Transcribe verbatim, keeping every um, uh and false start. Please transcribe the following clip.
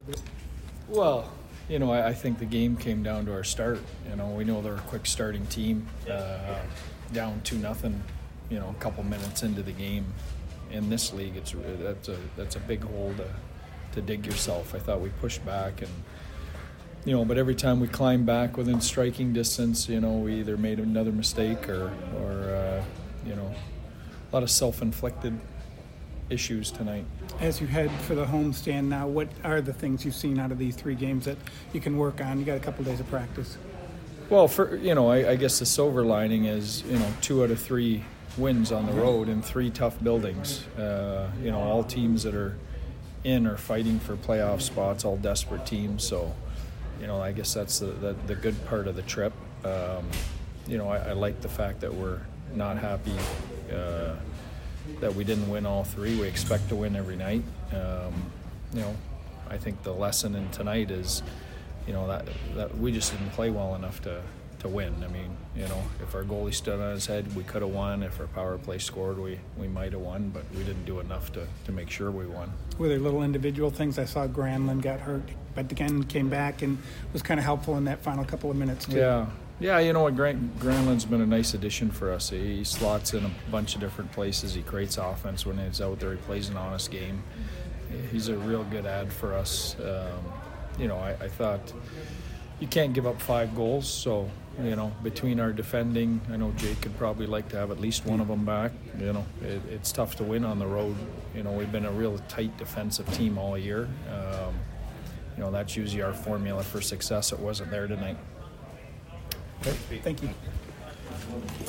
Well, you know, I, I think the game came down to our start. You know, we know they're a quick starting team, uh, down two nothing. You know, a couple minutes into the game. In this league, it's that's a that's a big hole to to dig yourself. I thought we pushed back, and you know, but every time we climbed back within striking distance, you know, we either made another mistake or or uh, you know, a lot of self-inflicted issues tonight. As you head for the homestand now, what are the things you've seen out of these three games that you can work on? You got a couple days of practice. Well, for you know, I, I guess the silver lining is, you know, two out of three wins on the road in three tough buildings. Uh, you know, all teams that are in are fighting for playoff spots, all desperate teams. So, you know, I guess that's the the, the good part of the trip. Um, you know, I, I like the fact that we're not happy uh, that we didn't win all three. We expect to win every night. Um, you know, I think the lesson in tonight is, you know, that, that we just didn't play well enough to, to win. I mean, you know, if our goalie stood on his head, we could have won. If our power play scored, we, we might have won, but we didn't do enough to, to make sure we won. Were there little individual things? I saw Granlund got hurt, but again came back and was kind of helpful in that final couple of minutes too. Yeah. Yeah, you know what, Grant, Granlund's been a nice addition for us. He slots in a bunch of different places. He creates offense when he's out there. He plays an honest game. He's a real good add for us. Um, you know, I, I thought you can't give up five goals. So, you know, between our defending, I know Jake could probably like to have at least one of them back. You know, it, it's tough to win on the road. You know, we've been a real tight defensive team all year. Um, you know, that's usually our formula for success. It wasn't there tonight. Thank you.